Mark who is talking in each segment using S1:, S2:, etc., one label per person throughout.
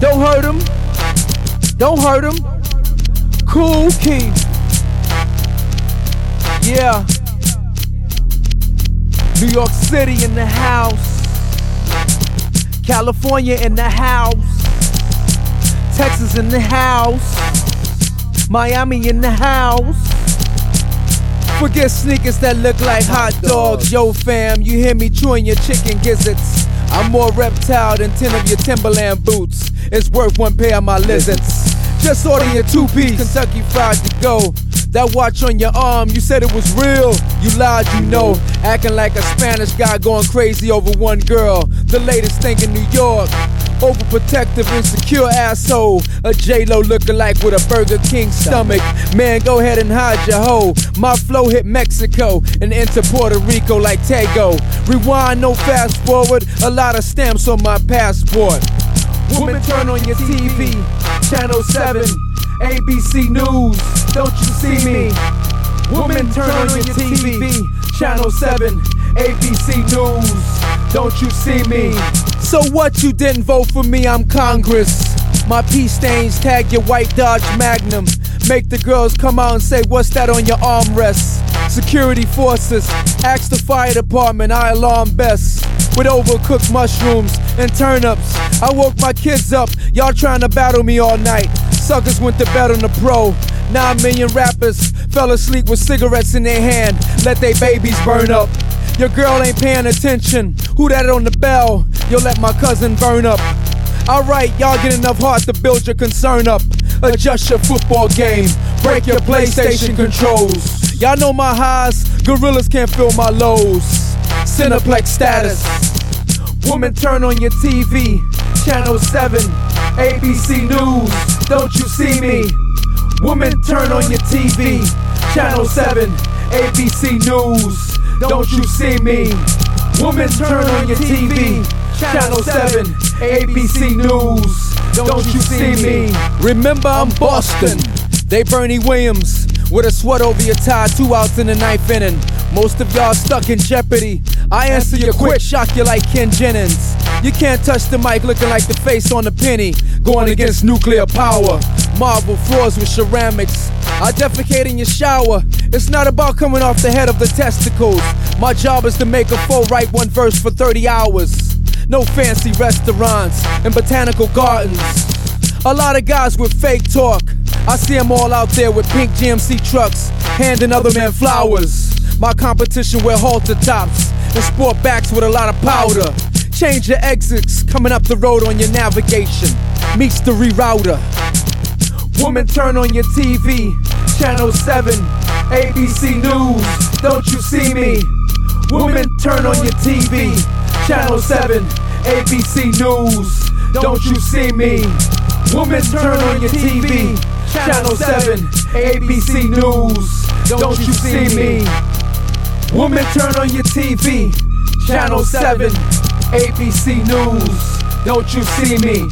S1: Don't hurt him. Don't hurt him. Kool Keith. Yeah. New York City in the house. California in the house. Texas in the house. Miami in the house. Forget sneakers that look like hot dogs. Yo fam, you hear me chewing your chicken gizzards. I'm more reptile than 10 of your Timberland boots. It's worth one pair of my lizards. Just order your two-piece Kentucky Fried to go. That watch on your arm, you said it was real. You lied, you know. Acting like a Spanish guy going crazy over one girl. The latest thing in New York. Overprotective, insecure asshole. A J-Lo lookalike with a Burger King stomach. Man, go ahead and hide your hoe. My flow hit Mexico and enter Puerto Rico like Tego. Rewind, no fast forward. A lot of stamps on my passport. Woman, turn on your TV. Channel 7, ABC News. Don't you see me? Woman, turn on your TV. Channel 7, ABC News. Don't you see me? So what, you didn't vote for me? I'm Congress. My pee stains tag your white Dodge Magnum. Make the girls come out and say, what's that on your armrest? Security forces, ask the fire department, I alarm best. With overcooked mushrooms and turnips, I woke my kids up, y'all trying to battle me all night. Suckers went to bed on the pro. 9 million rappers fell asleep with cigarettes in their hand, let their babies burn up. Your girl ain't paying attention, who that on the bell? Yo, let my cousin burn up. Alright, y'all get enough heart to build your concern up. Adjust your football game, break your PlayStation controls. Y'all know my highs, gorillas can't feel my lows. Cineplex status. Woman, turn on your TV. Channel 7, ABC News. Don't you see me? Woman, turn on your TV. Channel 7, ABC News. Don't you see me? Woman, turn on your TV. Channel 7, ABC News. Don't you see me? Remember, I'm Boston. They Bernie Williams with a sweat over your tie, 2 outs in the 9th inning. Most of y'all stuck in jeopardy. I answer you quick, shock you like Ken Jennings. You can't touch the mic looking like the face on a penny. Going against nuclear power. Marble floors with ceramics. I defecate in your shower. It's not about coming off the head of the testicles. My job is to make a full write one verse for 30 hours. No fancy restaurants and botanical gardens. A lot of guys with fake talk. I see them all out there with pink GMC trucks, handing other men flowers. My competition wear halter tops and sport backs with a lot of powder. Change your exits coming up the road on your navigation. Meets the rerouter. Woman, turn on your TV. Channel 7, ABC News. Don't you see me? Woman, turn on your TV. Channel 7, ABC News. Don't you see me? Woman, turn on your TV. Channel 7, ABC News. Don't you see me? Woman, turn on your TV. Channel 7, ABC News. Don't you see me?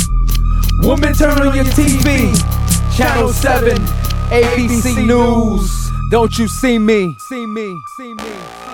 S1: Woman, turn on your TV. Channel 7, ABC News. Don't you see me? See me, see me.